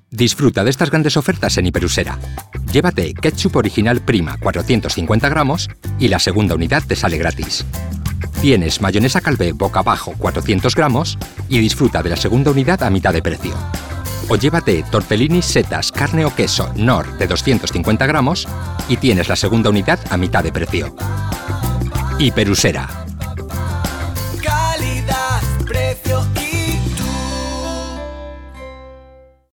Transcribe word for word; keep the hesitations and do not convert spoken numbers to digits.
Disfruta de estas grandes ofertas en Hiperusera. Llévate ketchup original Prima cuatrocientos cincuenta gramos y la segunda unidad te sale gratis. Tienes mayonesa Calvé boca abajo cuatrocientos gramos y disfruta de la segunda unidad a mitad de precio. O llévate tortellini setas carne o queso Knorr de doscientos cincuenta gramos y tienes la segunda unidad a mitad de precio. Hiperusera.